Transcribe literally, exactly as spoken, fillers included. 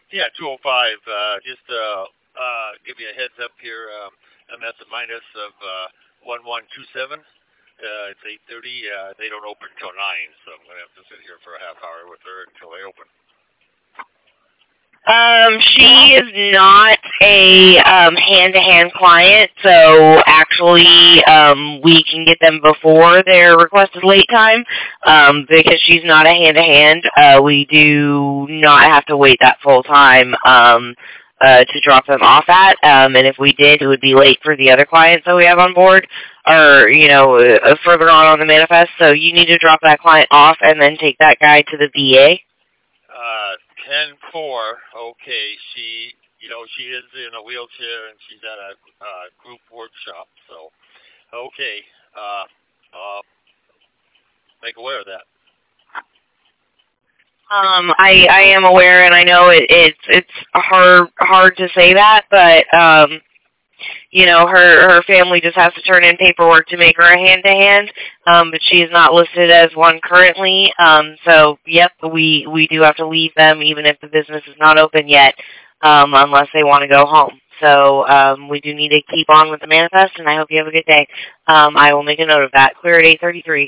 Yeah, two oh five. Uh, just uh, uh, give you a heads up here. Um, I'm at the minus of uh, one one two seven. Uh, it's eight thirty. Uh, they don't open until nine, so I'm gonna have to sit here for a half hour with her until they open. Um, she is not a um, hand-to-hand client, so actually um, we can get them before their requested late time um, because she's not a hand-to-hand. Uh, we do not have to wait that full time um, uh, to drop them off at, um, and if we did, it would be late for the other clients that we have on board or, you know, uh, further on on the manifest. So you need to drop that client off and then take that guy to the V A. Uh, ten four. Okay, she, you know, she is in a wheelchair and she's at a uh, group workshop. So, okay, uh, uh, make aware of that. Um, I I am aware, and I know it, it's it's hard hard to say that, but um, you know, her her family just has to turn in paperwork to make her a hand to hand. Um, but she is not listed as one currently. Um, so yep, we we do have to leave them even if the business is not open yet, um, unless they want to go home. So um, we do need to keep on with the manifest, and I hope you have a good day. Um, I will make a note of that. Clear at eight thirty-three.